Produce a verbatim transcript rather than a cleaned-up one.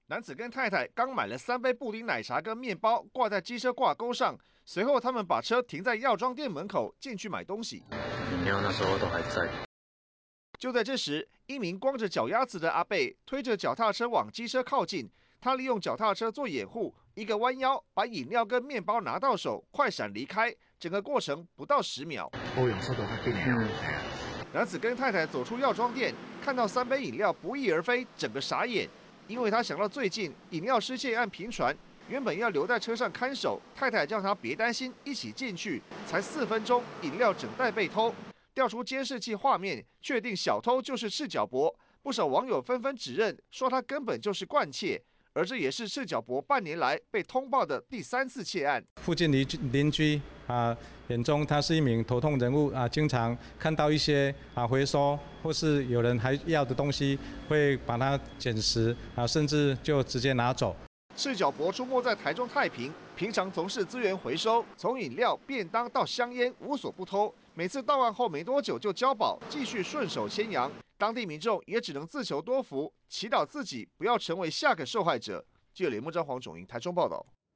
男子跟太太刚买了三杯布丁奶茶跟面包，挂在机车挂钩上。随后，他们把车停在药妆店门口，进去买东西。 饮料那时候都还在。 就在这时，一名光着脚丫子的阿伯推着脚踏车往机车靠近，他利用脚踏车做掩护，一个弯腰把饮料跟面包拿到手，快闪离开。整个过程不到十秒。 我有时候都会变秒。 男子跟太太走出药妆店，看到三杯饮料不翼而飞，整个傻眼。因为他想到最近饮料失窃案频传，原本要留在车上看守，太太叫他别担心，一起进去。才四分钟，饮料整袋被偷，调出监视器画面，确定小偷就是赤脚伯。不少网友纷纷指认，说他根本就是惯窃，而这也是赤脚伯半年来被通报的第三次窃案。 附近邻邻居啊眼中他是一名头痛人物啊，经常看到一些啊回收或是有人还要的东西，会把它捡拾啊，甚至就直接拿走。 赤脚伯出没在台中太平，平常从事资源回收，从饮料、便当到香烟无所不偷。每次到案后没多久就交保，继续顺手牵羊。当地民众也只能自求多福，祈祷自己不要成为下个受害者。记者李木章、黄种英台中报道。